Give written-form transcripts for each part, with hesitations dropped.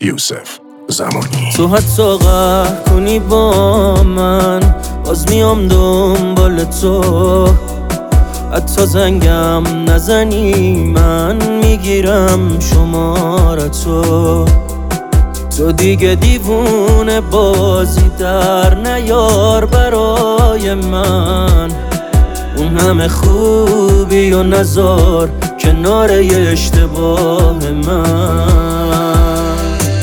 یوسف زمانی. تو حتی قهر کنی با من باز میام دنبال تو، حتی زنگم نزنی من میگیرم شمارتو. تو دیگه دیوونه بازی در نیار برای من، اون همه خوبی و نزار کنار اشتباه من.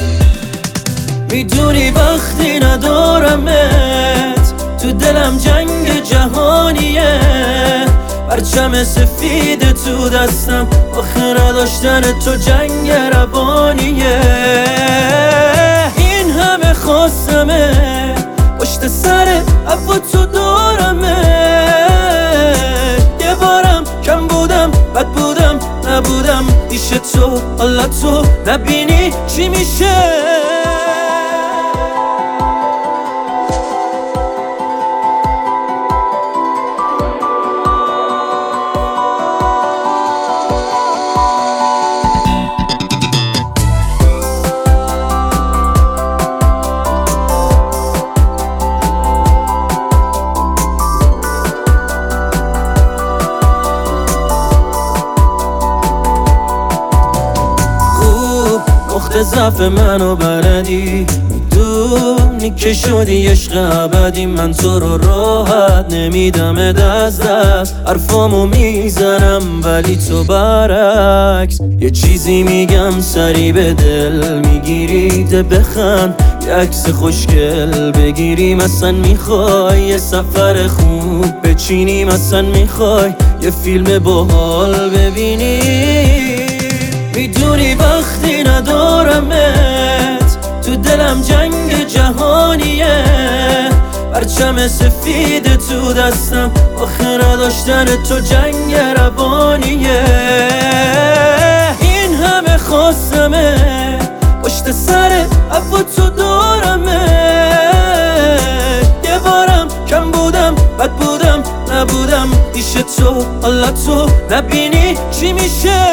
میدونی وقتی ندارمت تو دلم جنگ جهانیه، پرچم سفید تو دستم آخه نداشتن تو جنگ روانیه. این همه خواستمه پشت سر عفو تو دارمه، یه بارم کم بودم بد بودم نبودم پیش تو، حالا تو نبینی چی میشه. نقطه ضعف منو بلدی، میدونی که شدی عشق ابدی. من تو رو راحت نمیدم از دست، حرفامو میزنم ولی تو برعکس یه چیزی میگم سری به دل میگیری. ده بخند یه عکس خوشگل بگیریم، اصلا میخوای یه سفر خوب بچینیم، اصلا میخوای یه فیلم باحال ببینی. میدونی وقتی ندارمت تو دلم جنگ جهانیه، پرچم سفید تو دستم آخه نداشتن تو جنگ روانیه. این همه خواستمه پشت سر عفو تو دارمه، یه بارم کم بودم بد بودم نبودم پیش تو، حالا تو نبینی چی میشه.